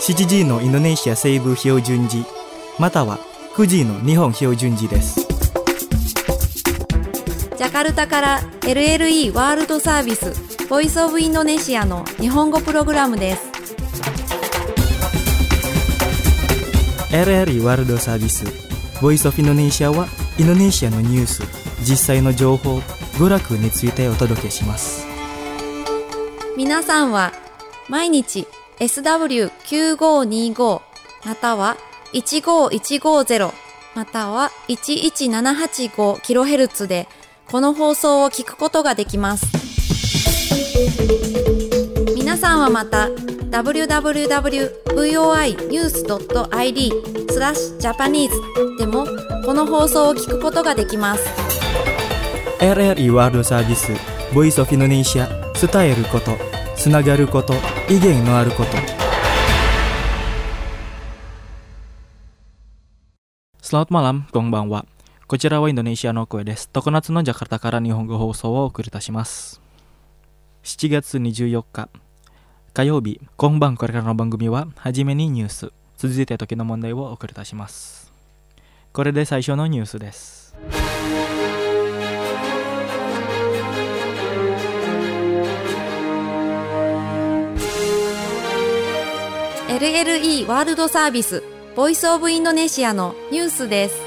7時のインドネシア西部標準時または9時の日本標準時です。 ジャカルタから LLE ワールドサービスボイスオブインドネシアの日本語プログラムです。 LLE ワールドサービスボイスオブインドネシアはインドネシアのニュース、実際の情報、娯楽についてお届けします。 皆さんは毎日 SW9525 または15150または 11785kHz でこの放送を聞くことができます。皆さんはまた www.voinews.id/Japanese でもこの放送を聞くことができます。 LLE ワールドサービスボイスオブインドネシア、伝えること、つながること、意見のあること。Selamat malam、こんばんは。こちらはインドネシアの声です。常夏のジャカルタから日本語放送をお送りいたします。7月24日火曜日、今晩これからの番組ははじめにニュース、続いて時の問題をお送りいたします。これで最初のニュースです。 LLE ワールドサービスボイスオブインドネシアのニュースです。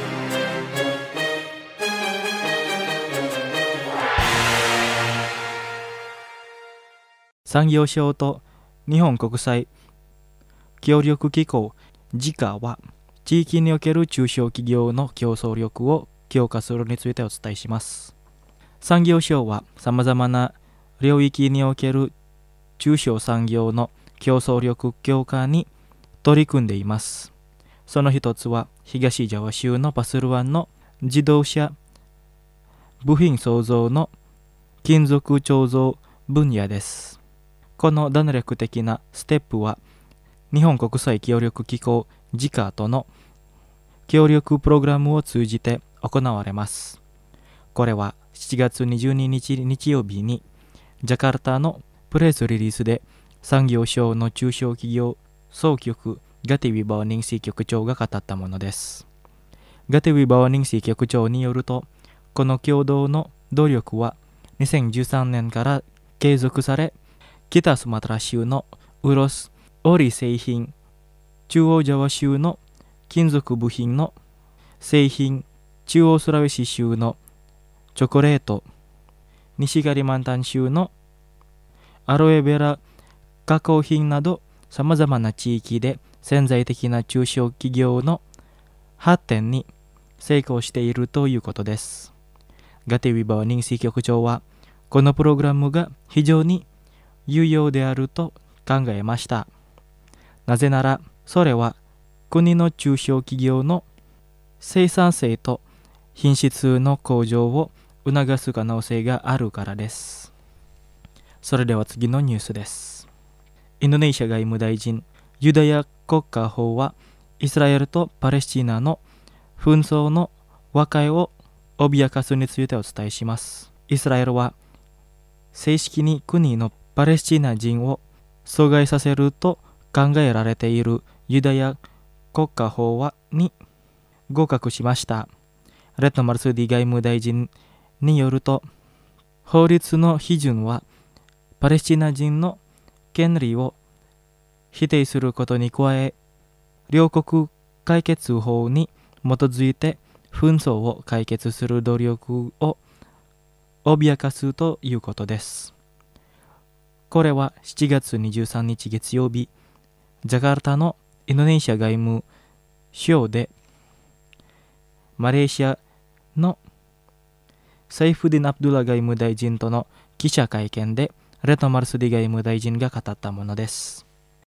産業省と日本国際協力機構 JICA は地域における中小企業の競争力を強化するについてお伝えします。産業省はさまざまな領域における中小産業の競争力強化に取り組んでいます。その一つは東ジャワ州のパスル湾の自動車部品創造の金属彫像分野です。この弾力的なステップは日本国際協力機構 JICA との協力プログラムを通じて行われます。これは7月22日日曜日にジャカルタのプレスリリースで産業省の中小企業総局ガティ・ウィバーニンシー局長が語ったものです。ガティ・ウィバーニンシー局長によると、この共同の努力は2013年から継続され、北スマトラ州のウロス・オリ製品、中央ジャワ州の金属部品の製品、中央スラウェシ州のチョコレート、西カリマンタン州のアロエベラ加工品などさまざまな地域で潜在的な中小企業の発展に成功しているということです。ガティ・ウィバーニンシー局長はこのプログラムが非常に有用であると考えました。なぜならそれは国の中小企業の生産性と品質の向上を促す可能性があるからです。それでは次のニュースです。インドネシア外務大臣ユダヤ国家法はイスラエルとパレスチナの紛争の和解を脅かすについてお伝えします。イスラエルは正式に国のパレスチナ人を阻害させると考えられているユダヤ国家法に合格しました。レッド・マルスディ外務大臣によると、法律の批准はパレスチナ人の権利を否定することに加え、両国解決法に基づいて紛争を解決する努力を脅かすということです。これは7月23日月曜日、ジャカルタのインドネシア外務省でマレーシアのサイフディン・アブドゥラ外務大臣との記者会見でレッド・マルスディ外務大臣が語ったものです。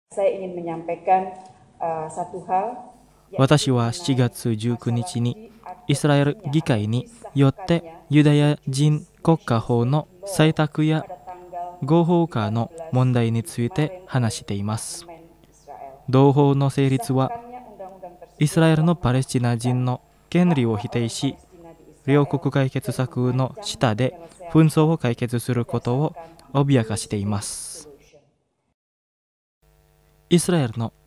私は7月19日にイスラエル議会によってユダヤ人国家法の採択や合法化の問題について話しています。同法の成立はイスラエルのパレスチナ人の権利を否定し、両国解決策の下で紛争を解決することを脅かしています。イスラエルの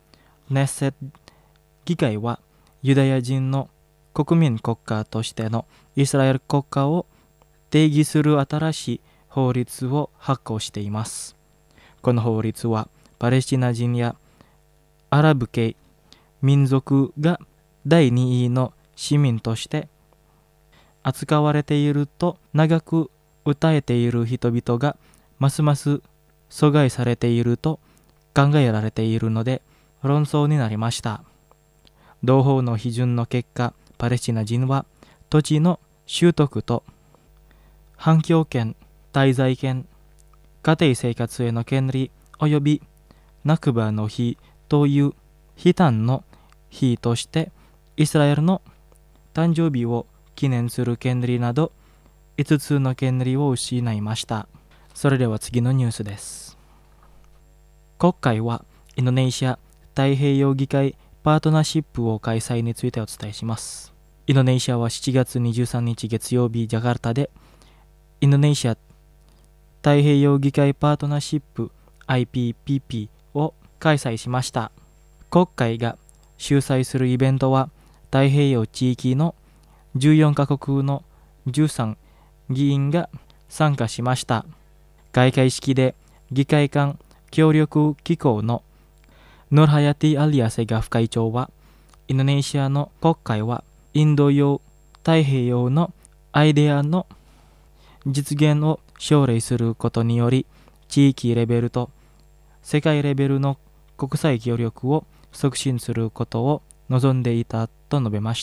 ネッセッ議会はユダヤ人の国民国家としてのイスラエル国家を定義する新しい法律を発行しています。この法律はパレスチナ人やアラブ系民族が第2位の市民として扱われていると長く訴えている人々がますます阻害されていると考えられているので論争になりました。同法の批准の結果、パレスチナ人は土地の習得と反響権、滞在権、家庭生活への権利及びナクバの日という悲嘆の日としてイスラエルの誕生日を記念する権利など5つの権利を失いました。それでは次のニュースです。国会はインドネシア太平洋議会パートナーシップを開催についてお伝えします。インドネシアは7月23日月曜日ジャカルタでインドネシア太平洋議会パートナーシップ IPPP を開催しました。国会が主催するイベントは太平洋地域の14カ国の13議員が参加しました。開会式で議会間協力機構のヌルハヤティ・アリアセガフ会長はインドネシアの国会はインド洋太平洋のアイデアの実現を奨励することにより地域レベルと世界レベルの国際協力を促進することを望んでいたと述べました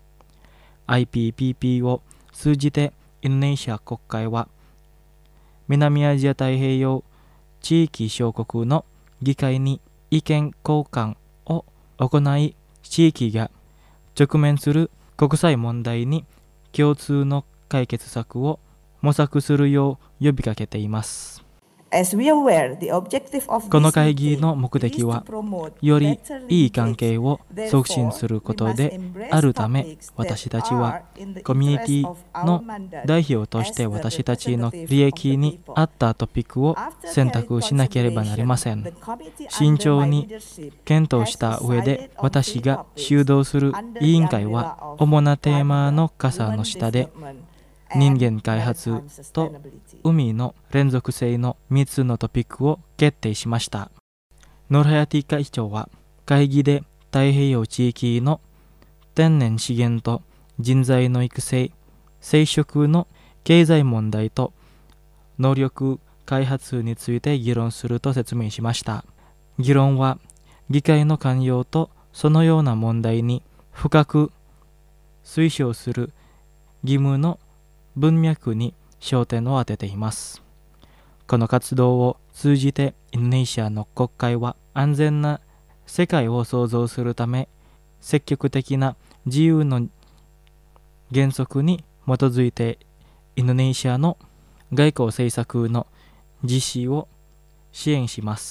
。IPPP を通じてインドネシア国会は南アジア太平洋地域小国の議会に意見交換を行い、地域が直面する国際問題に共通の解決策を模索するよう呼びかけています。この会議の目的は、よりいい関係を促進することであるため、私たちはコミュニティの代表として私たちの利益に合ったトピックを選択しなければなりません。慎重に検討した上で、私が主導する委員会は、主なテーマの傘の下で、人間開発と海の連続性の3つのトピックを決定しました。ヌルハヤティ会長は会議で太平洋地域の天然資源と人材の育成、生殖の経済問題と能力開発について議論すると説明しました。議論は議会の関与とそのような問題に深く推奨する義務の文脈に焦点を当てています。この活動を通じてインドネシアの国会は安全な世界を創造するため積極的な自由の原則に基づいてインドネシアの外交政策の実施を支援します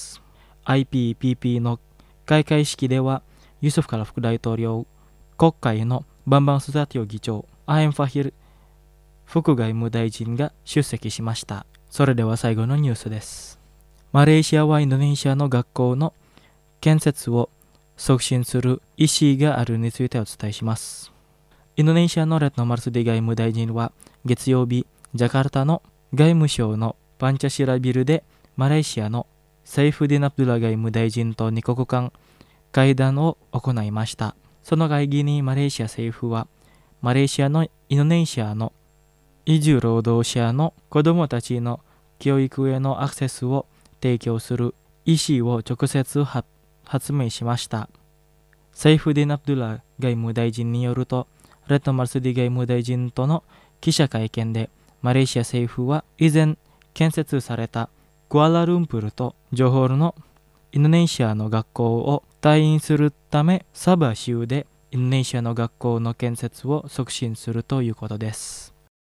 。IPPP の開会式ではユスフカラ副大統領、国会のバンバンスザティオ議長、アエンファヒル副外務大臣が出席しました。それでは最後のニュースです。マレーシアはインドネシアの学校の建設を促進する意思があるについてお伝えします。インドネシアのレッノ・マルスディ外務大臣は月曜日、ジャカルタの外務省のパンチャシラビルでマレーシアのセイフディン・アブドゥラ外務大臣と2国間会談を行いました。その会議にマレーシア政府はマレーシアのインドネシアの移住労働者の子どもたちの教育へのアクセスを提供する意思を直接発明しました。セイフディン・アブドゥラ外務大臣によると、レッド・マルスディ外務大臣との記者会見で、マレーシア政府は以前建設されたクアラルンプルとジョホールのインドネシアの学校を退院するため、サバ州でインドネシアの学校の建設を促進するということです。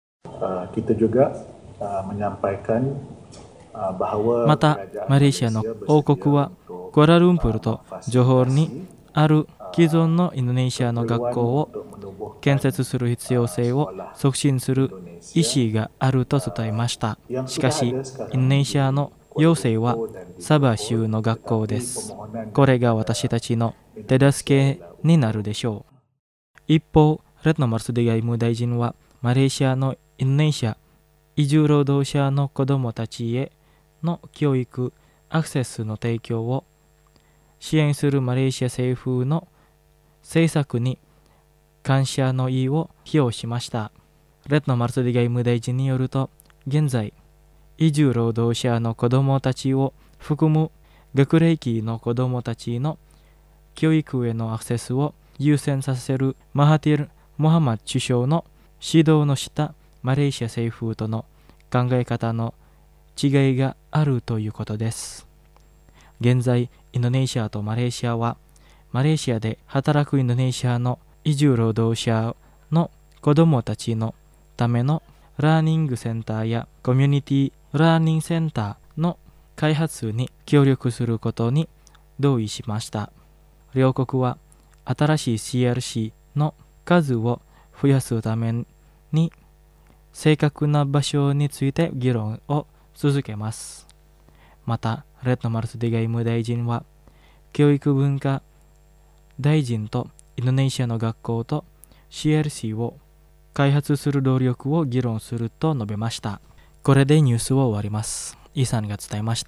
また、マレーシアの王国はクアラルンプルとジョホールにある既存のインドネシアの学校を建設する必要性を促進する意思があると伝えました。しかし、インドネシアの要請はサバ州の学校です。これが私たちの手助けになるでしょう。一方、レッノ・マルスディ外務大臣はマレーシアのインドネシア移住労働者の子どもたちへの教育アクセスの提供を支援するマレーシア政府の政策に感謝の意を表しました。レッノ・マルスディ外務大臣によると、現在移住労働者の子どもたちを含む学齢期の子どもたちの教育へのアクセスを優先させるマハティル・モハマッド首相の指導の下、マレーシア政府との考え方の違いがあるということです。現在、インドネシアとマレーシアは、マレーシアで働くインドネシアの移住労働者の子どもたちのためのラーニングセンターやコミュニティラーニングセンターの開発に協力することに同意しました。両国は新しい CRC の数を増やすために正確な場所について議論を続けます。また、レッノ・マルスディ外務大臣は教育文化大臣とインドネシアの学校と CRC を開発する努力を議論すると述べました。これでニュースを終わります。イさんが伝えました。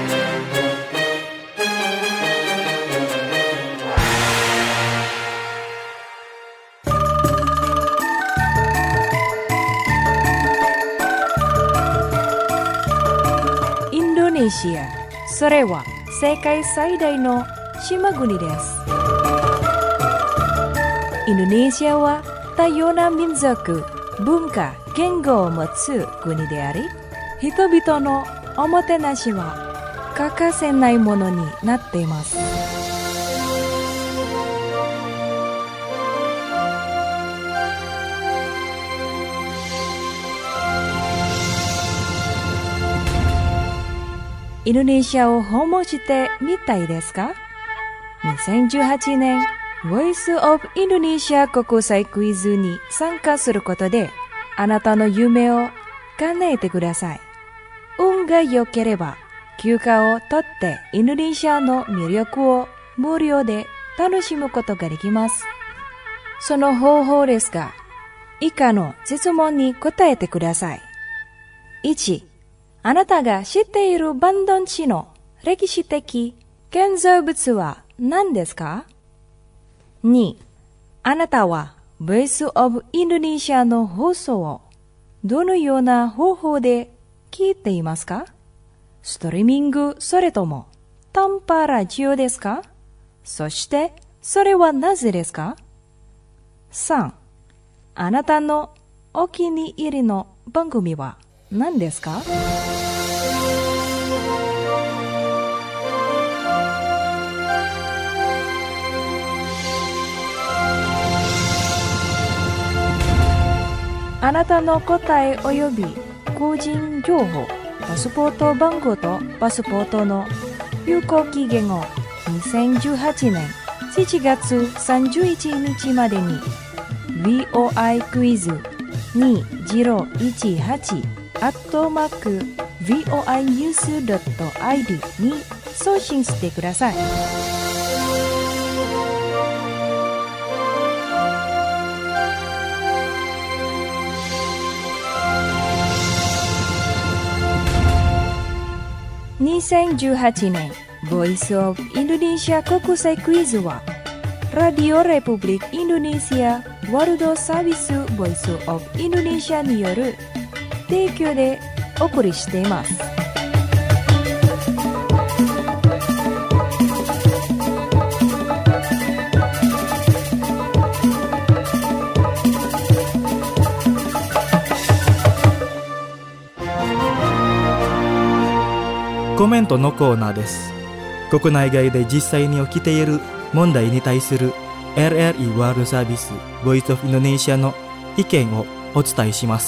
インドネシア、それは世界最大の島国です。インドネシアは多様な民族、文化、言語を持つ国であり、人々のおもてなしは欠かせないものになっています。インドネシアを訪問してみたいですか？ 2018 年Voice of Indonesia 国際クイズに参加することで、あなたの夢を叶えてください。運が良ければ、休暇を取ってインドネシアの魅力を無料で楽しむことができます。その方法ですが、以下の質問に答えてください。1、あなたが知っているバンドン地の歴史的建造物は何ですか？ 2. あなたは Voice of Indonesia の放送をどのような方法で聞いていますか？ストリーミングそれとも短波ラジオですか？そしてそれはなぜですか？ 3. あなたのお気に入りの番組は何ですか？あなたの答え及び個人情報、パスポート番号とパスポートの有効期限を2018年7月31日までに VOI クイズ2018@voinews.id に送信してください。2018年 Voice of Indonesia 国際クイズはラディオレプブリックインドネシアワールドサービス Voice of Indonesia による提供でお送りしています。 コメントのコーナーです。国内外で実際に起きている問題に対する RRI ワールドサービス Voice of Indonesia の意見をお伝えします。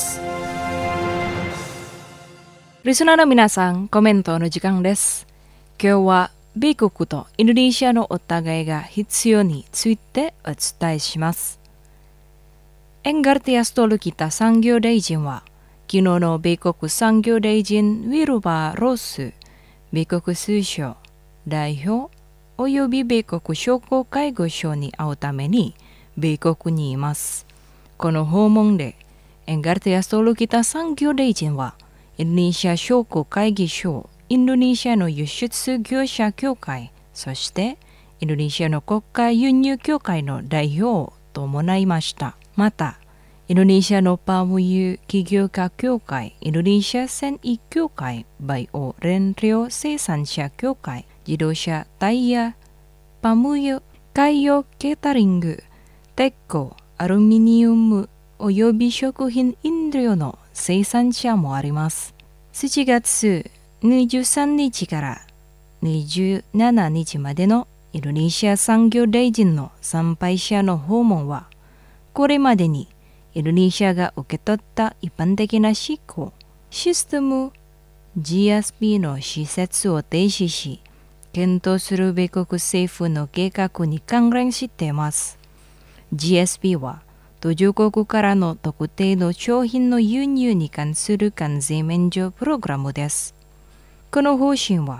リスナーの皆さん、コメントの時間です。今日は米国とインドネシアのお互いが必要についてお伝えします。エンガルティアストルキタ産業大臣は昨日の米国産業大臣ウィルバー・ロス米国首相、代表および米国商工会議所に会うために米国にいます。この訪問でエンガルティアソルキタ産業大臣はインドネシア商工会議所、インドネシアの輸出業者協会、そしてインドネシアの国家輸入協会の代表を伴いました。また、インドネシアのパーム油企業家協会、インドネシア繊維協会、バイオ燃料生産者協会、自動車、タイヤ、パーム油、海洋ケータリング、鉄鋼、アルミニウムおよび食品飲料の生産者もあります。7月23日から27日までのインドネシア産業大臣の参拝者の訪問は、これまでにインドネシアが受け取った一般的なシステム GSP の施設を停止し、検討する米国政府の計画に関連しています。GSP は途上国からの特定の商品の輸入に関する関税免除プログラムです。この方針は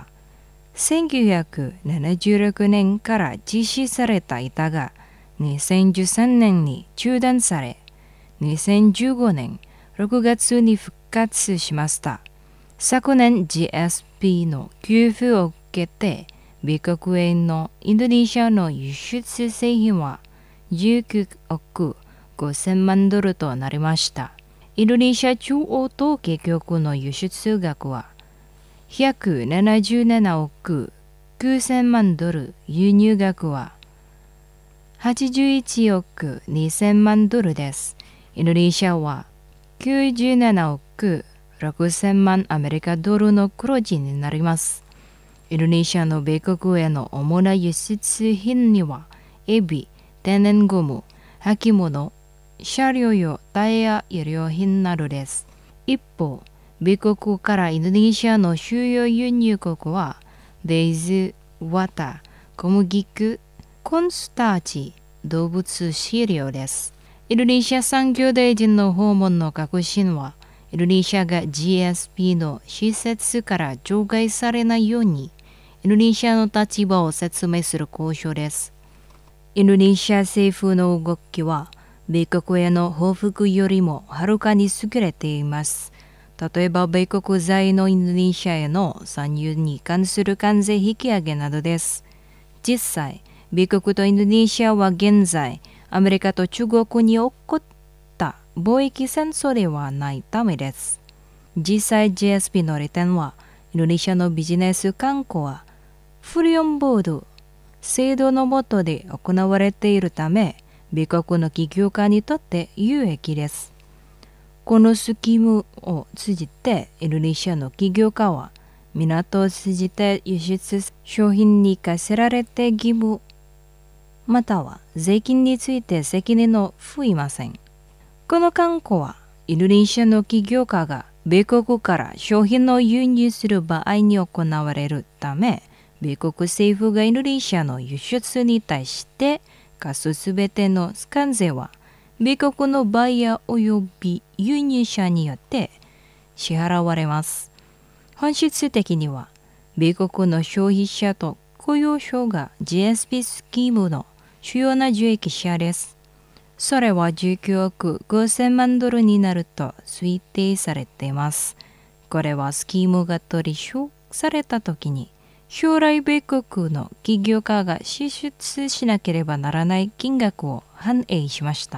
1976年から実施されていたが、2013年に中断され、2015年6月に復活しました。昨年 GSP の給付を受けて、米国へのインドネシアの輸出製品は19億5000万ドルとなりました。インドネシア中央統計局の輸出額は177億9000万ドル、輸入額は81億2000万ドルです。インドネシアは97億6000万アメリカドルの黒字になります。インドネシアの米国への主な輸出品には、エビ、天然ゴム、履物、車両用タイヤ、衣料品などです。一方、米国からインドネシアの主要輸入国は、デイズ、ワタ、小麦粉、コーンスターチ、動物飼料です。インドネシア産業大臣の訪問の核心は、インドネシアが GSP の施設から除外されないように、インドネシアの立場を説明する交渉です。インドネシア政府の動きは、米国への報復よりもはるかに優れています。例えば、米国在のインドネシアへの参入に関する関税引き上げなどです。実際、米国とインドネシアは現在、アメリカと中国に起こった貿易戦争ではないためです。実際 GSP の利点は、インドネシアのビジネス観光は、フリーオンボード制度の下で行われているため、米国の企業家にとって有益です。このスキームを通じて、インドネシアの企業家は、港を通じて輸出商品に課せられた義務、または税金について責任を負いません。この慣行は、インドネシアの起業家が米国から商品を輸入する場合に行われるため、米国政府がインドネシアの輸出に対して課すすべての関税は、米国のバイヤー及び輸入者によって支払われます。本質的には、米国の消費者と雇用者が GSP スキームの主要な受益者です。それは19億5000万ドルになると推定されています。これはスキームが取り消されたときに、将来米国の企業家が支出しなければならない金額を反映しました。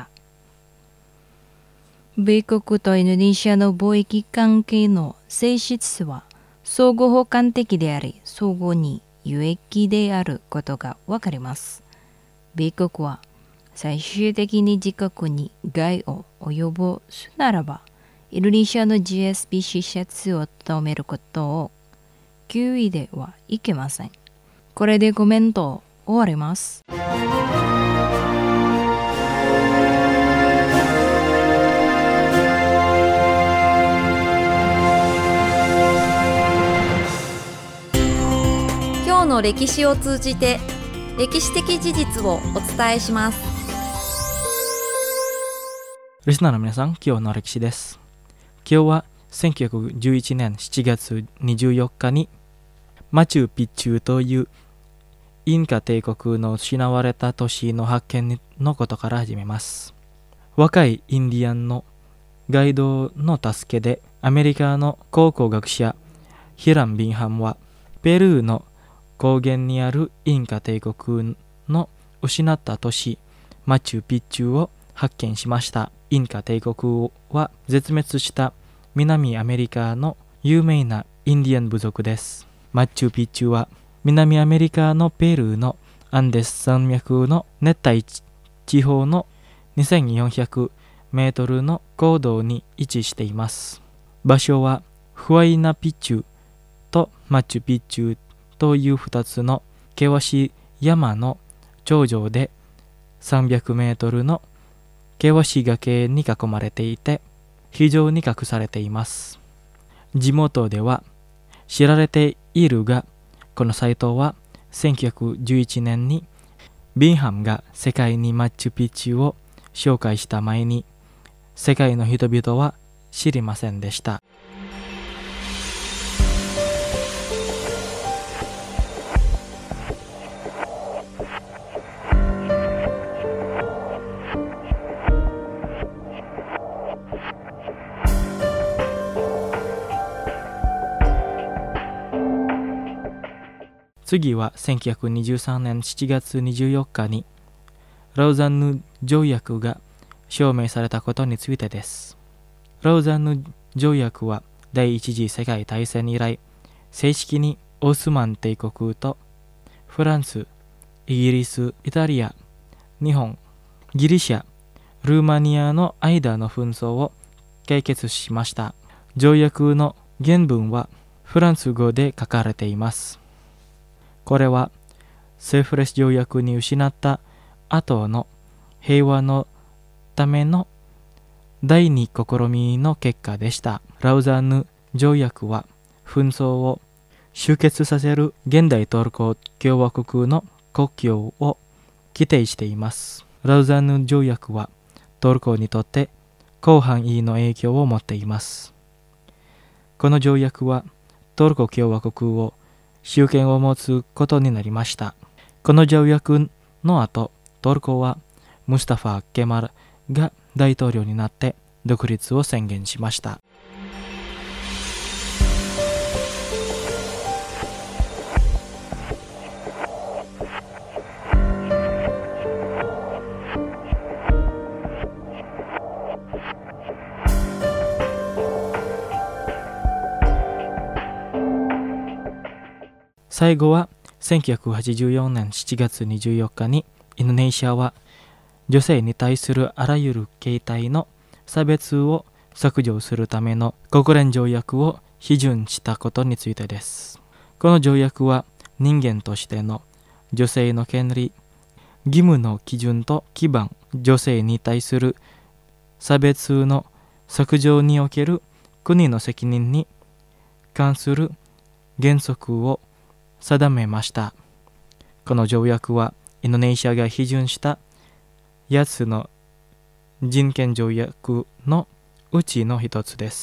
米国とインドネシアの貿易関係の性質は相互補完的であり、相互に有益であることがわかります。米国は最終的に自国に害を及ぼすならば、インドネシアの GSP 施設を止めることを9位ではいけません。これでコメントを終わります。 今日の歴史を通じて歴史的事実をお伝えします。 リスナーの皆さん、今日の歴史です。今日は1911年7月24日にマチュピチュというインカ帝国の失われた都市の発見のことから始めます。若いインディアンのガイドの助けでアメリカの考古学者ヒラン・ビンハムはペルーの高原にあるインカ帝国の失った都市マチュピチュを発見しました。インカ帝国は絶滅した南アメリカの有名なインディアン部族です。マチュピチュは南アメリカのペルーのアンデス山脈の熱帯地方の2400メートルの高度に位置しています。場所はフワイナピチュとマチュピチュという2つの険しい山の頂上で300メートルの険しい崖に囲まれていて非常に隠されています。地元では知られているが、このサイトは1911年にビンハムが世界にマチュピチュを紹介した前に世界の人々は知りませんでした。次は1923年7月24日にラウザンヌ条約が証明されたことについてです。ラウザンヌ条約は第一次世界大戦以来正式にオスマン帝国とフランス、イギリス、イタリア、日本、ギリシャ、ルーマニアの間の紛争を解決しました。条約の原文はフランス語で書かれています。これはセフレス条約に失った後の平和のための第二試みの結果でした。ラウザンヌ条約は紛争を終結させる現代トルコ共和国の国境を規定しています。ラウザンヌ条約はトルコにとって広範囲の影響を持っています。この条約はトルコ共和国を主権を持つことになりました。この条約の後、トルコはムスタファ・ケマルが大統領になって独立を宣言しました。最後は1984年7月24日にインドネシアは女性に対するあらゆる形態の差別を削除するための国連条約を批准したことについてです。この条約は人間としての女性の権利、義務の基準と基盤、女性に対する差別の削除における国の責任に関する原則を定めました。この条約はインドネシアが批准した8つの人権条約のうちの一つです。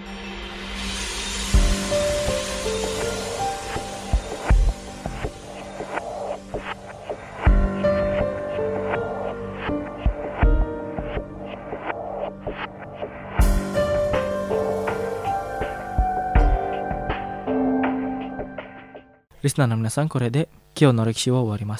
リスナーの皆さん、これで今日の歴史を終わります。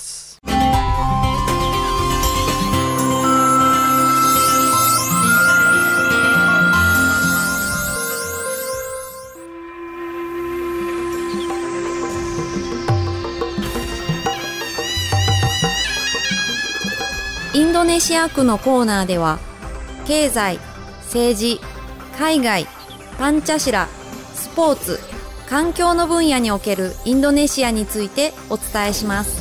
インドネシア区のコーナーでは経済、政治、海外、パンチャシラ、スポーツ、環境の分野におけるインドネシアについてお伝えします。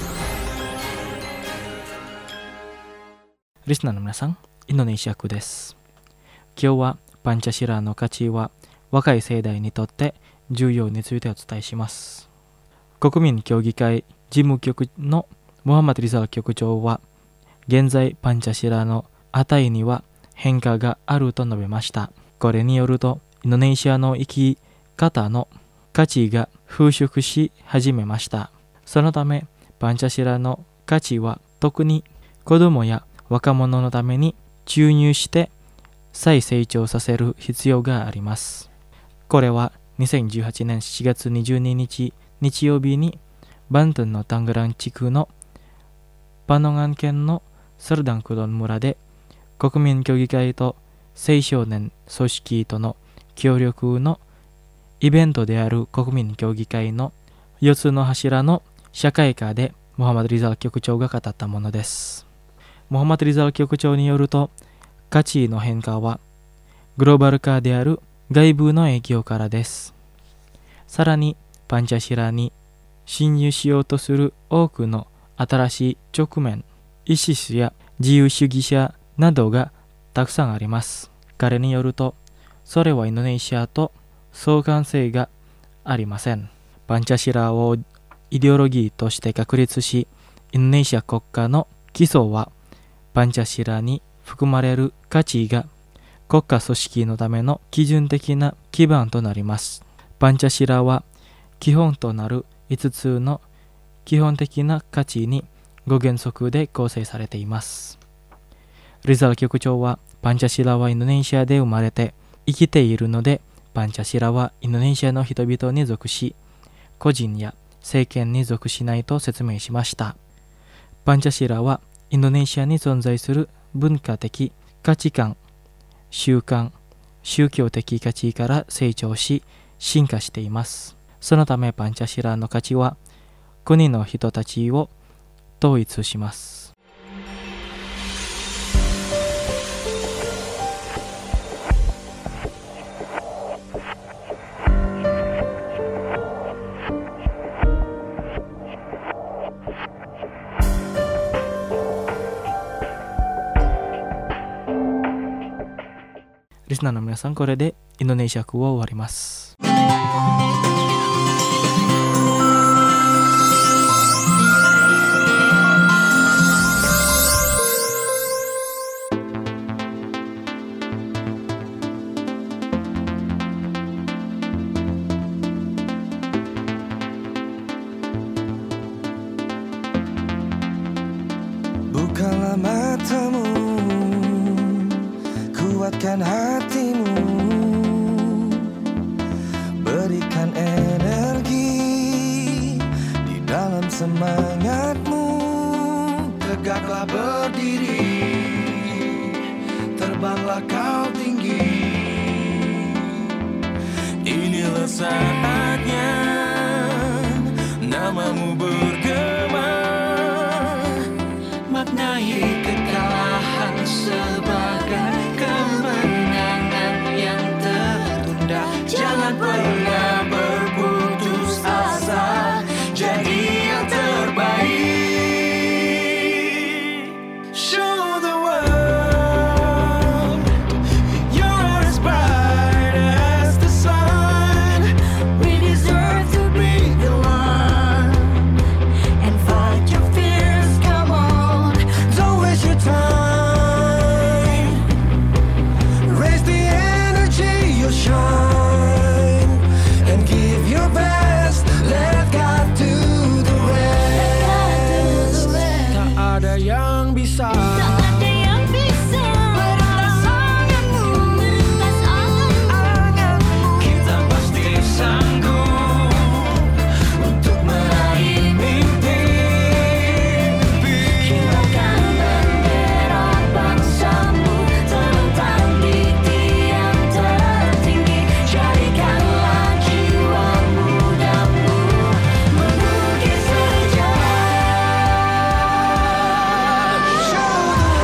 リスナーの皆さん、インドネシア区です。今日はパンチャシラの価値は若い世代にとって重要についてお伝えします。国民協議会事務局のモハマド・リザル局長は現在パンチャシラの値には変化があると述べました。これによるとインドネシアの生き方の価値が腐食し始めました。そのためパンチャシラの価値は特に子供や若者のために注入して再成長させる必要があります。これは2018年7月22日日曜日にバントンのタングラン地区のパノガン県のサルダンクドン村で国民協議会と青少年組織との協力のイベントである国民協議会の4つの柱の社会科でモハマド・リザル局長が語ったものです。モハマド・リザル局長によると、価値の変化はグローバル化である外部の影響からです。さらにパンチャシラに侵入しようとする多くの新しい直面、イシスや自由主義者などがたくさんあります。彼によると、それはインドネシアと相関性がありません。パンチャシラをイデオロギーとして確立し、インドネシア国家の基礎はパンチャシラに含まれる価値が国家組織のための基準的な基盤となります。パンチャシラは基本となる5つの基本的な価値に5原則で構成されています。リザル局長は、パンチャシラはインドネシアで生まれて生きているので、パンチャシラはインドネシアの人々に属し、個人や政権に属しないと説明しました。パンチャシラはインドネシアに存在する文化的価値観、習慣、宗教的価値から成長し進化しています。そのためパンチャシラの価値は国の人たちを統一します。リスナーの皆さん、これでインドネシア語を終わります。 Bukalah matamu, kuatkan hatimu, berikan energi di dalam semangatmu. Tegaklah berdiri, terbanglah kau tinggi. Inilah saatnya namamu bergema, maknai kekalahan sebagai kemenangan yang tertunda. Jangan pernah berputus asa, jadi yang terbaik. Show the world you're as bright as the sun. We deserve to be the one and fight your fears. Come on, don't waste your time. Raise the energy, you'll shine, and give your best. Let God do the rest. Tak ada yang bisa meretas anganmu. Kita pasti sanggup untuk meraih mimpi. Kibarkan bendera bangsamu, terbang di tiang tertinggi. Jadikanlah jiwa mudamu mengukir sejarah. Show the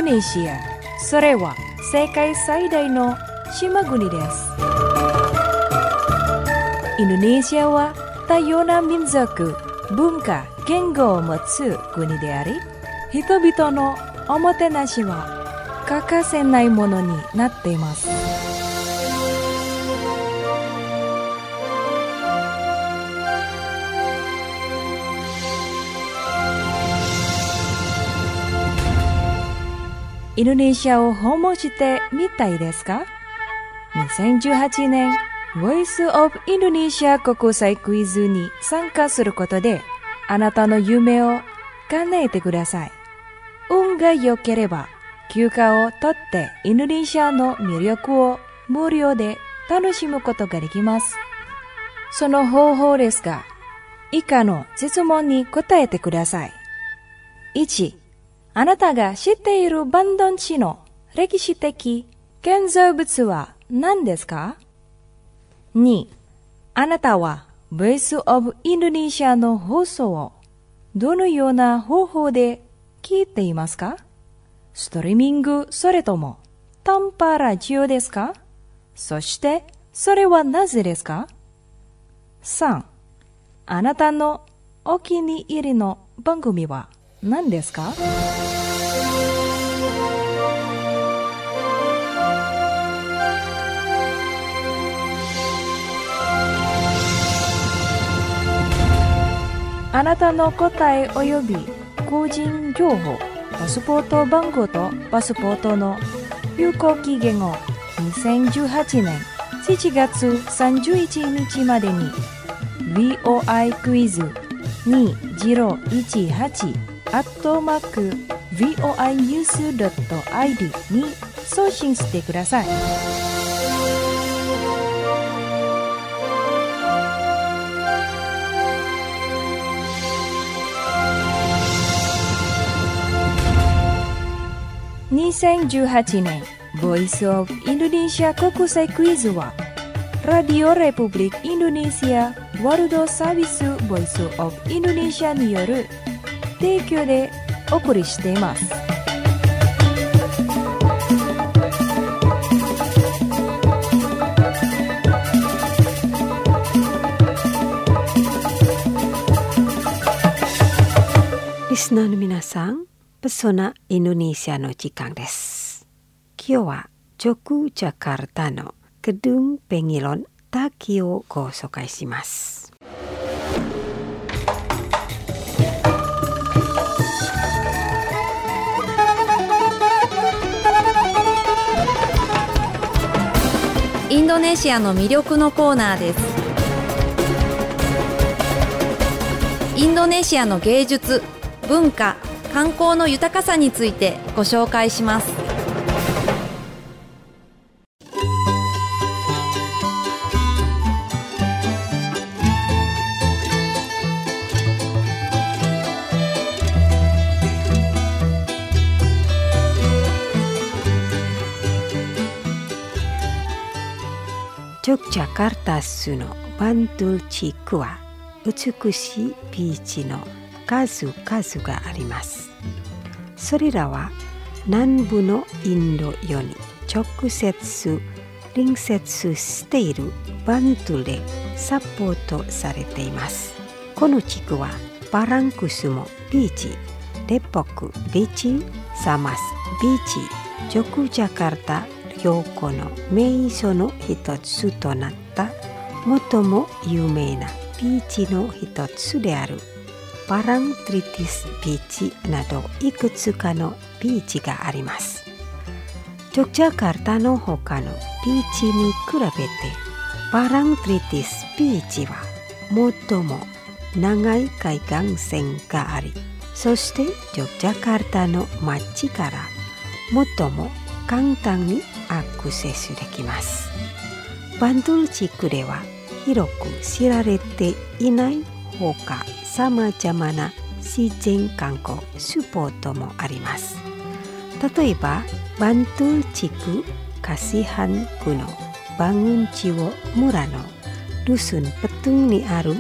ネシア。それは世界最大の島国です。インドネシアは多様な民族、文化、言語を持つ国であり、人々のおもてなしは欠かせないものになっています。インドネシアを訪問してみたいですか？ 2018 年Voice of Indonesia 国際クイズに参加することであなたの夢を叶えてください。運が良ければ休暇を取ってインドネシアの魅力を無料で楽しむことができます。その方法ですが、以下の質問に答えてください。1、あなたが知っているバンドン市の歴史的建造物は何ですか？ 2、あなたは Voice of Indonesia の放送をどのような方法で聞いていますか？ストリーミングそれとも短波ラジオですか？そしてそれはなぜですか？ 3、あなたのお気に入りの番組は何ですか？あなたの答え及び個人情報、パスポート番号とパスポートの有効期限を2018年7月31日までに VOI クイズ2018@voinews.id に送信してください。2018年 Voice of Indonesia 国際クイズはラディオレプブリックインドネシアワールドサービス Voice of Indonesia による提供でお送りしています。 リスナーの皆さん、ペソナインドネシアの時間です。今日はジョクジャカルタのGedung Pengilon Takiをご紹介します。 インドネシアの魅力のコーナーです。インドネシアの芸術、文化、観光の豊かさについてご紹介します。 ジョクジャカルタ市のバンドゥル地区は美しいビーチの数々があります。それらは南部のインド洋に直接隣接しているバンドゥルでサポートされています。この地区はバランクスモビーチ、デポクビーチ、サマスビーチ、ジョクジャカルタ両湖の名所の一つとなった最も有名なビーチの一つであるパラントリティスビーチなどいくつかのビーチがあります。ジョクジャカルタの他のビーチに比べてパラントリティスビーチは最も長い海岸線があり、そしてジョクジャカルタの街から最も簡単にアクセスできます。バンドゥル地区では広く知られていないほかさまざまな自然観光スポットもあります。例えばバンドゥル地区カシハン区のバングンチオ村のルスンペトゥンにある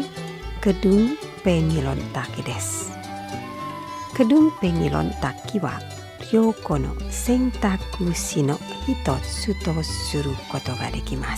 Gedung Pengilon Takiです。Gedung Pengilon Takiは標語の選択肢の一つとすることができます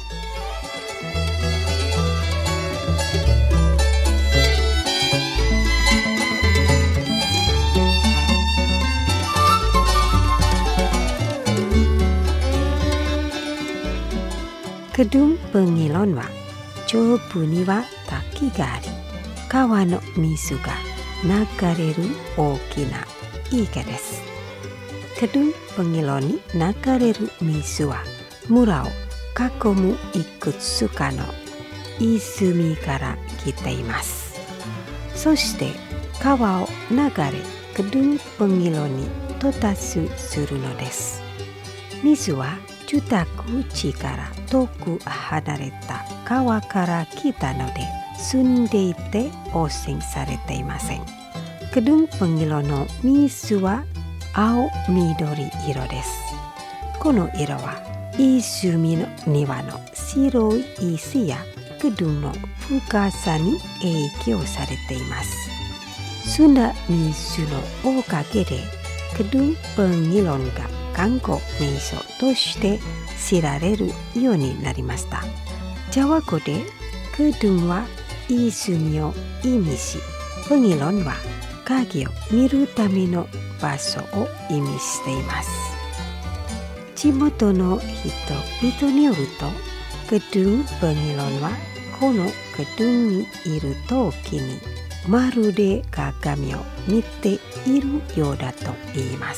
。Kedung Pengilonは上部には滝があり、川の水が流れる大きな池です。Kedung Pengilonに流れる水は村を囲むいくつかの泉から来ています。そして川を流れKedung Pengilonに到達するのです。水は住宅地から遠く離れた川から来たので、住んでいて汚染されていません。Kedung Pengilonの水は青緑色です。この色は泉の庭の白い石やKedungの深さに影響されています。砂水のおかげでKedung Pengilonが観光名所として知られるようになりました。ジャワ語でKedungは泉を意味し、Pengilonは影を見るための場所を意味しています。地元の人々によると、Kedung PengilonはこのKedungにいるときにまるで鏡を見ているようだと言います。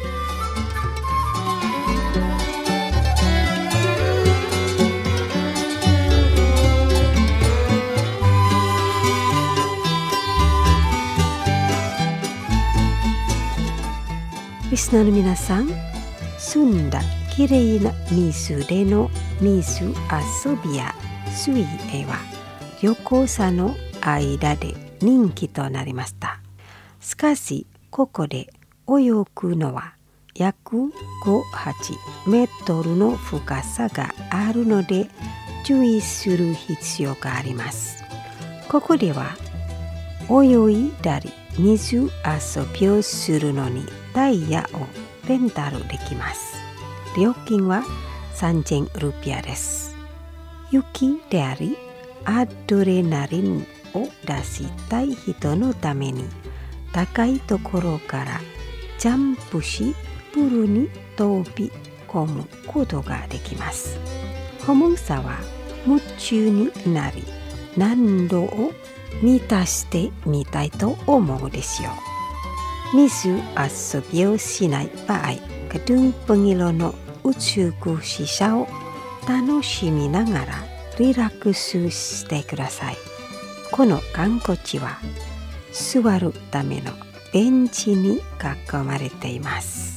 リスナーの皆さん、澄んだきれいな水での水遊びや水泳は旅行者の間で人気となりました。しかし、ここで泳ぐのは約5-8メートルの深さがあるので注意する必要があります。ここでは泳いだり水遊びをするのにダイヤをレンタルできます。料金は3000ルピアです。雪でありアドレナリンを出したい人のために高いところからジャンプしプールに飛び込むことができます。訪問者は夢中になり難度を満たしてみたいと思うでしょう。水遊びをしない場合、Kedung Pengilonの美しさを楽しみながらリラックスしてください。この観光地は座るためのベンチに囲まれています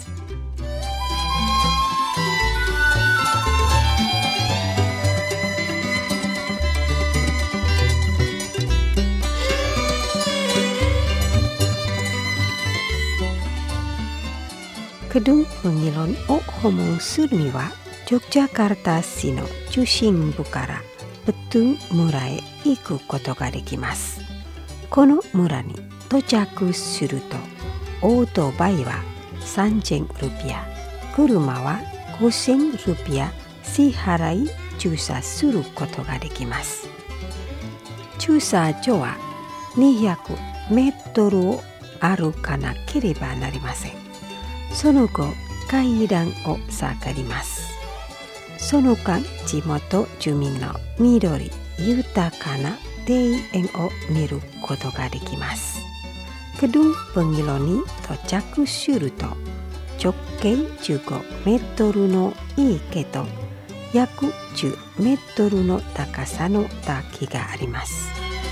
。Kedung Pengilonを訪問するには、ジョグジャカルタ市の中心部からBetung村へ行くことができます。この村に到着すると、オートバイは3000ルピア、車は5000ルピア支払い駐車することができます。駐車場は200メートルを歩かなければなりません。その後、階段を下がります。その間、地元住民の緑豊かな庭園を見ることができます。Kedung Pengilonに到着すると、直径15メートルの池と約10メートルの高さの滝があります。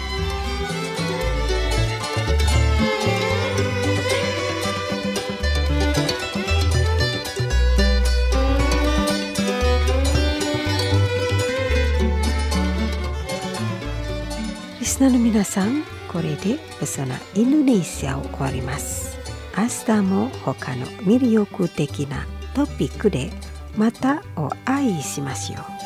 リスナーの皆さん、これでペソナインドネシアを終わります。明日も他の魅力的なトピックでまたお会いしましょう。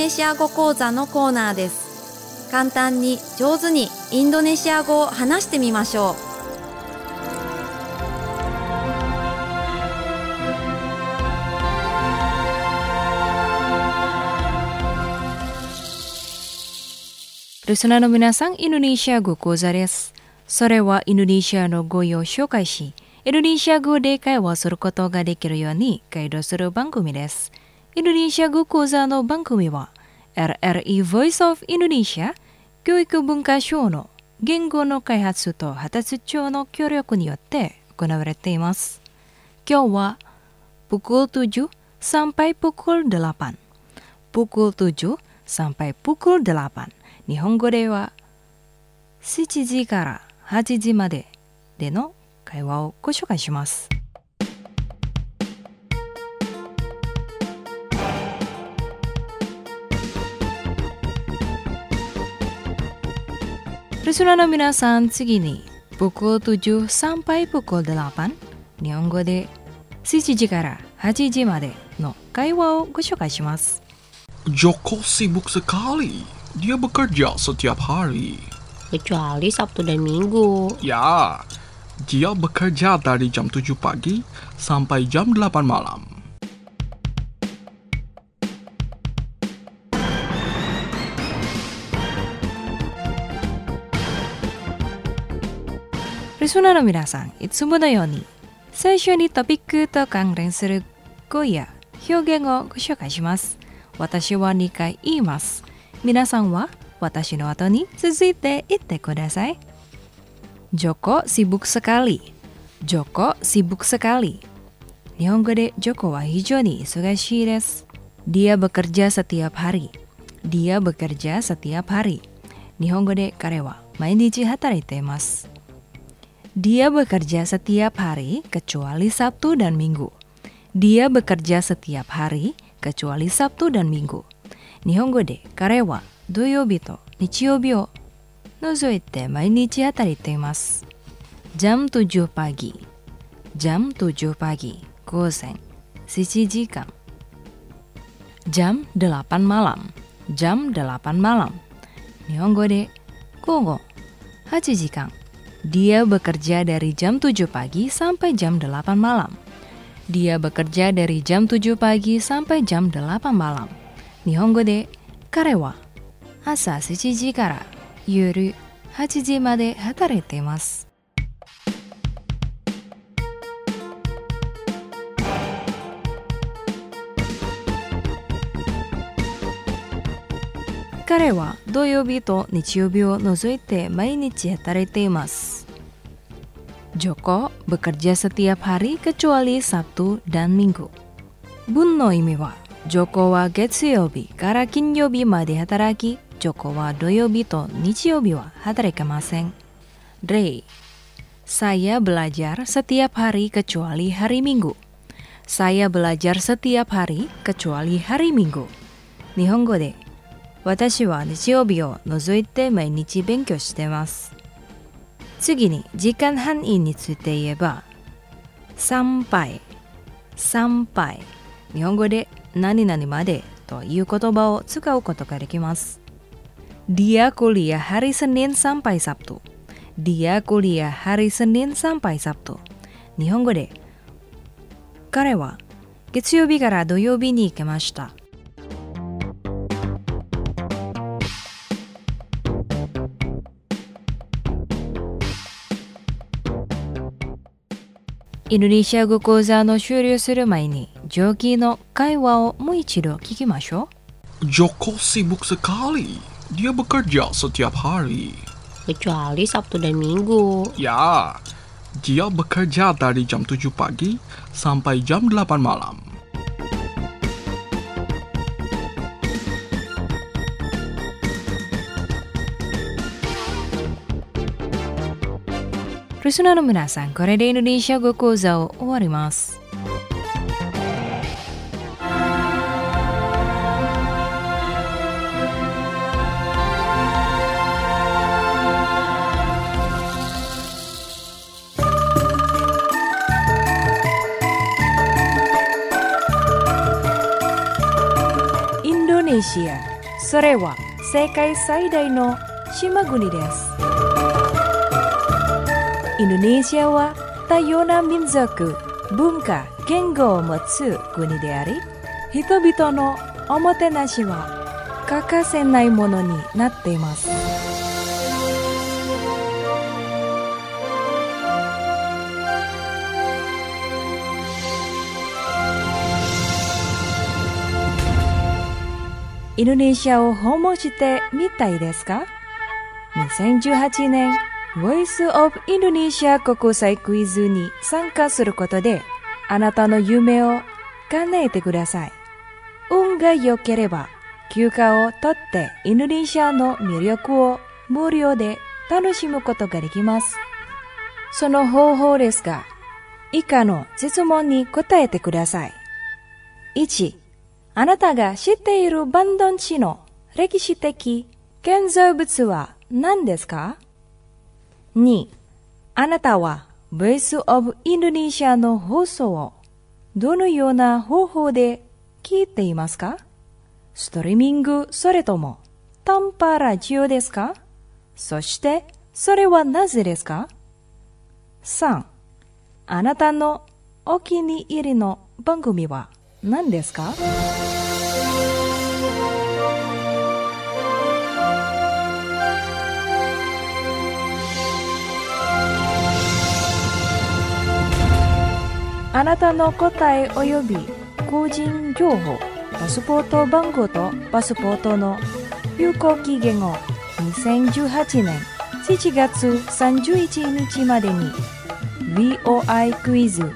シア語講座のコーナーです。簡単に上手にインドネシア語を話してみましょう。 リスナーの皆さん、インドネシア語講座です。それはインドネシアの語彙を紹介し、インドネシア語で会話することができるようにガイドする番組です。インドネシア語講座の番組は RRI Voice of Indonesia 教育文化省の言語の開発と発達庁の協力によって行われています。今日はpukul 7 sampai pukul 8 pukul 7 sampai pukul 8日本語では7時から8時まででの会話をご紹介します。リスナーの皆さん、次にpukul 7 sampai pukul 8日本語で7時から8時までの会話をご紹介します。 Joko sibuk sekali. Dia bekerja setiap hari. Kecuali Sabtu dan Minggu. Ya, dia bekerja dari jam 7 pagi sampai jam 8 malam. リスナーの皆さん、いつものように最初にトピックと関連する語や表現をご紹介します。私は2回言います。皆さんは私の後に続いて言ってください。Joko sibuk sekali. Joko sibuk sekali. 日本語でジョコは非常に忙しいです。Dia bekerja setiap hari. Dia bekerja setiap hari. 日本語で彼は毎日働いています。Dia bekerja setiap hari kecuali Sabtu dan Minggu. Dia bekerja setiap hari kecuali Sabtu dan Minggu. 日本語で彼は土曜日と日曜日を除いて毎日働いています。Jam 7 pagi. Jam 7 pagi. 午前7時間。Jam 8 malam. Jam 8 malam. 日本語で午後8時間。Dia bekerja dari jam 7 pagi sampai jam 8 malam. Dia bekerja dari jam 7 pagi sampai jam 8 malam. 日本語で彼は朝7時から夜8時まで働いています。彼は土曜日と日曜日を除いて毎日働いています。Joko bekerja setiap hari kecuali Sabtu dan Minggu. 文の意味は、ジョコは月曜日から金曜日まで働き、ジョコは土曜日と日曜日は働けません。例、Saya belajar setiap hari kecuali hari Minggu. Saya belajar setiap hari kecuali hari Minggu. 日本語で、私は日曜日を除いて毎日勉強しています。次に時間範囲について言えば、sampai。日本語で何々までという言葉を使うことができます。Dia kuliah hari Senin sampai Sabtu. Dia kuliah hari Senin sampai Sabtu. 日本語で彼は月曜日から土曜日に行きました。インドネシア語講座の終了する前に上記の会話をもう一度聞きましょう。 Joko sibuk sekali. Dia bekerja setiap hari. Kecuali Sabtu dan Minggu. Ya, dia bekerja dari jam 7 pagi sampai jam 8 malam. Listenerの皆さん、これでインドネシア語講座を終わります。インドネシアそれは世界最大の島国です。インドネシアは多様な民族、文化、言語を持つ国であり、人々のおもてなしは欠かせないものになっています。インドネシアを訪問してみたいですか？ 2018 年Voice of Indonesia 国際クイズに参加することであなたの夢を叶えてください。運が良ければ休暇を取ってインドネシアの魅力を無料で楽しむことができます。その方法ですが、以下の質問に答えてください。1、あなたが知っているバンドン地の歴史的建造物は何ですか？ 2、あなたは Voice of Indonesia の放送をどのような方法で聞いていますか？ストリーミングそれとも短波ラジオですか？そしてそれはなぜですか？ 3、あなたのお気に入りの番組は何ですか？あなたの答え及び個人情報、パスポート番号とパスポートの有効期限を2018年7月31日までに VOI クイズ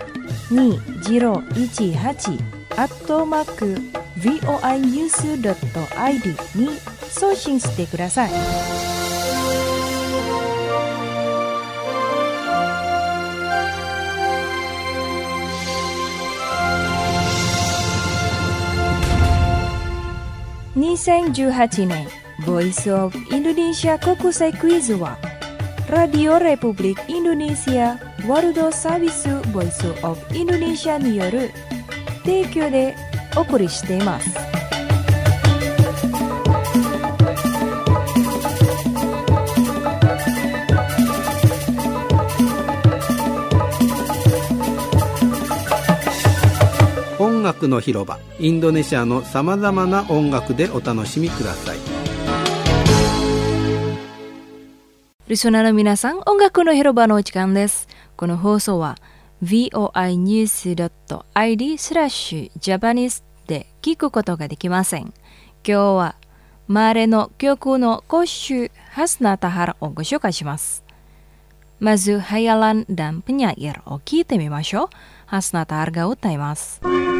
2018@voinews.id に送信してください。2018年 Voice of Indonesia 国際クイズはラディオレプブリックインドネシアワールドサービス Voice of Indonesia による提供でお送りしています。 音楽の広場、インドネシアのさまざまな音楽でお楽しみください。 リスナーの皆さん、音楽の広場のお時間です。この放送は voinews.id/Japanese で聞くことができません。今日はマーレの曲の講習ハスナタハラをご紹介します。まずHayalan dan Penyairを聞いてみましょう。ハスナタハラが歌います。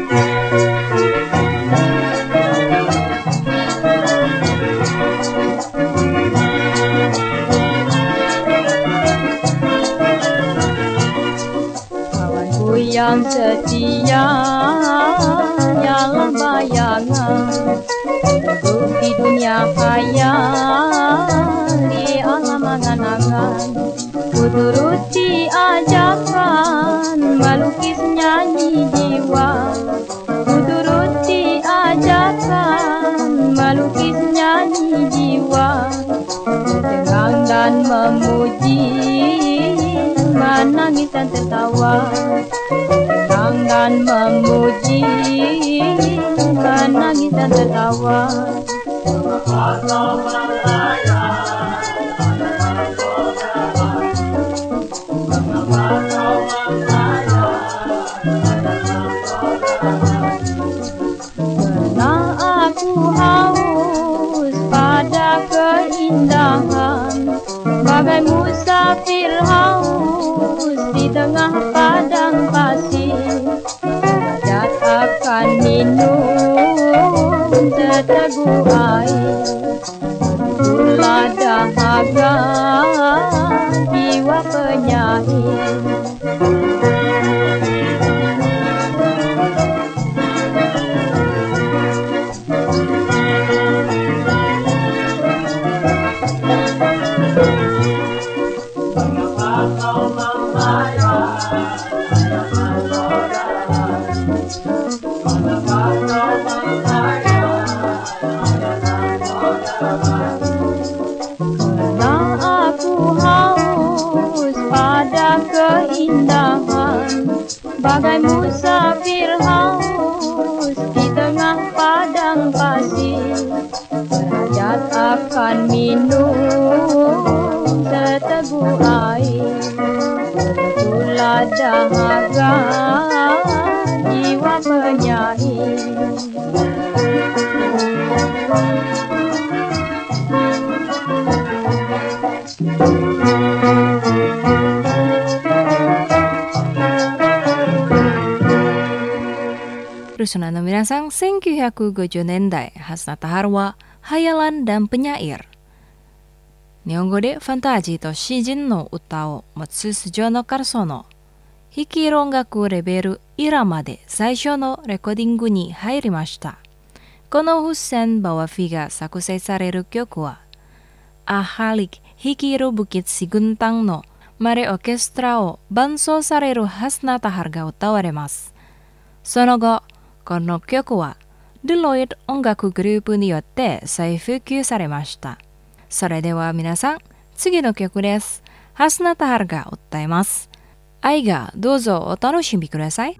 Kawanku yang setia dalam bayangan, di dunia khayal di alam angan-angan, ku turuti ajakan melukis nyanyi jiwa, ku turuti ajakan melukis nyanyi jiwa, terdengang dan memuji, menangis dan tertawa, terdengang dan memuji, menangis dan tertawa. Karena aku haus pada keindahan, bagai musafir haus di tengah padang pasir, hajat akan minum seteguk air, gula dahaga jiwa penyair. Karena aku haus pada keindahan, bagai musafir haus di tengah padang pasir. Derajat akan minum seteguk air, begitulah dahaga jiwa penyair. Rusunan no minasan, 1950年代、Hasna Tahar wa hayalan dan penyair。日本語でファンタジーと詩人の歌を持つ素性のカルソの弾き音楽レベルイラまで最初のレコーディングに入りました。このフッセン・バワフィが作成される曲は、Ahalik Hikiro Bukit Siguntangのマレオーケストラを伴奏されるHasna Taharが歌われます。その後、この曲はデロイト音楽グループによって再復旧されました。それでは皆さん、次の曲です。Hasna Taharが歌います。愛がどうぞお楽しみください。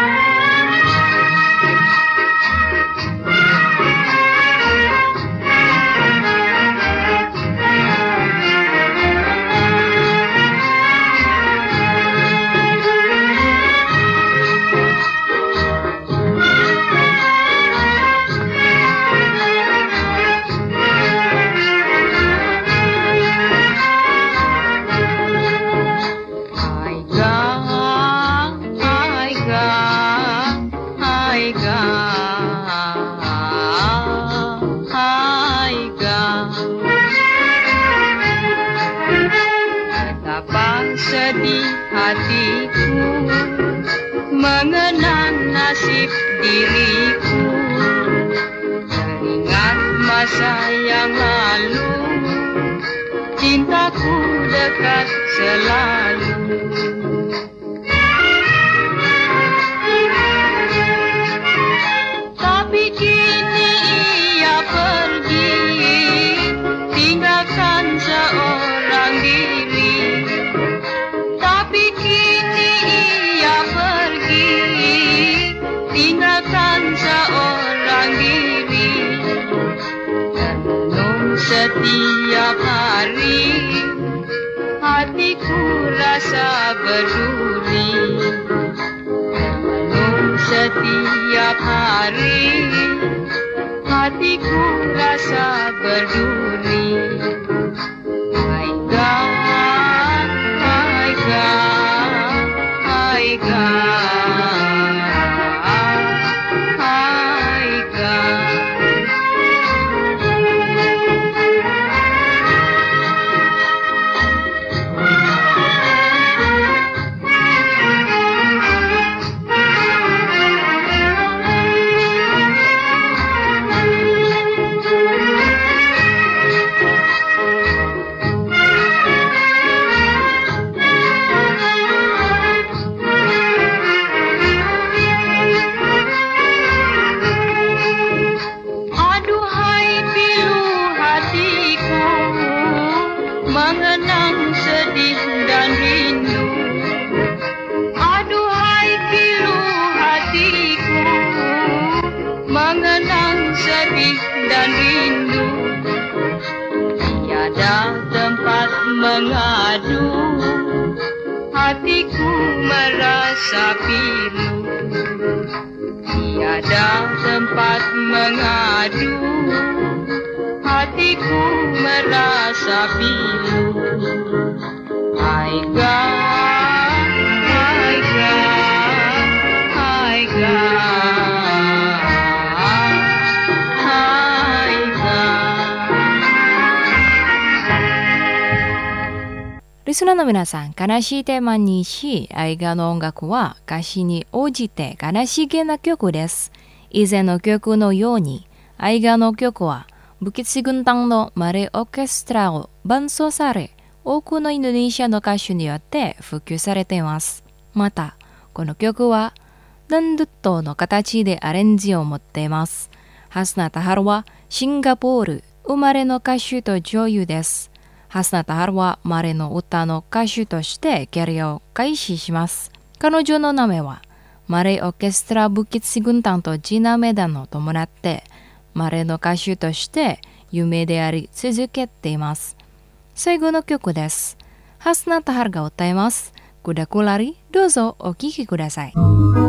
Sedih hatiku mengenang nasib diriku, teringat masa yang lalu, cintaku dekat selalu. Tapi kini ia pergi, tinggalkan seorang diri. Tapi kini ia pergi, tinggalkan seorang diri. Renung setiap hari, hatiku rasa berduri. Renung setiap hari, hatiku rasa berduri. My God, my God, my God, my God. Aduhai pilu hatiku, mengenang sedih dan rindu. Aduhai pilu hatiku, mengenang sedih dan rindu. Tiada tempat mengadu, hatiku merasa pilu. Tiada tempat mengadu, hatiku merasa pilu. My God, my God, my God, my God. リスナーの皆さん、悲しいテーマにし、愛画の音楽は歌詞に応じて悲しげな曲です。以前の曲のように、愛画の曲はBukit Siguntangのマレオーケストラを伴奏され、多くのインドネシアの歌手によって普及されています。また、この曲はダンドゥットの形でアレンジを持っています。Hasna Taharはシンガポール、 生まれの歌手と女優です。ハスナタハルはマレの歌の歌手としてキャリアを開始します。彼女の名前はマレーオーケストラブキッツ軍団とジナメダンを伴ってマレーの歌手として有名であり続けています。最後の曲です。ハスナタハルが歌います。クダクラリ、どうぞお聴きください。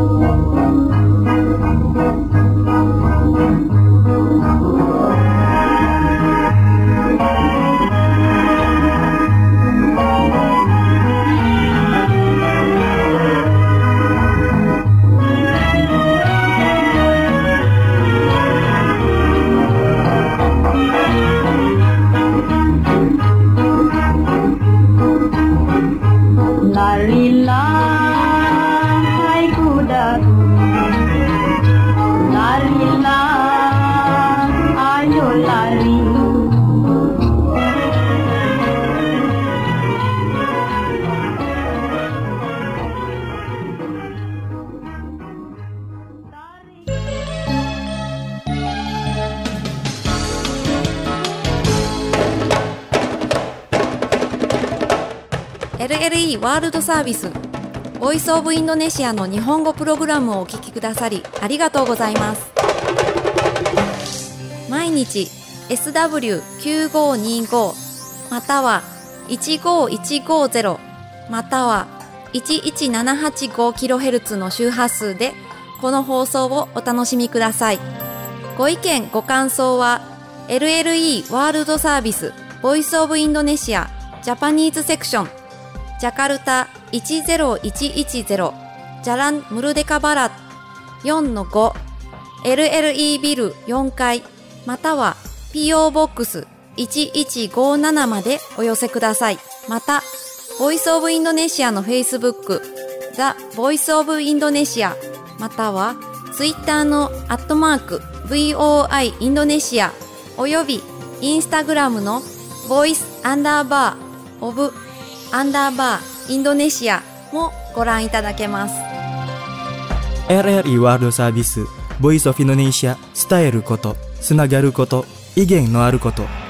Larilah, hai kudaku, larilah, ayo lari. LLE ワールドサービスボイスオブインドネシアの日本語プログラムをお聞きくださりありがとうございます。毎日 SW9525 または15150または 11785kHz の周波数でこの放送をお楽しみください。ご意見ご感想は LLE ワールドサービスボイスオブインドネシアジャパニーズセクションジャカルタ10110ジャランムルデカバラ 4-5 LLE ビル4階または PO ボックス1157までお寄せください。またボイスオブインドネシアの Facebook ザ・ボイスオブインドネシアまたは Twitter の@VOI インドネシアおよびインスタグラムのボイス_オブ_インドネシアもご覧いただけます。 LLE ワールドサービスボイスオフインドネシア伝えることつながること威厳のあること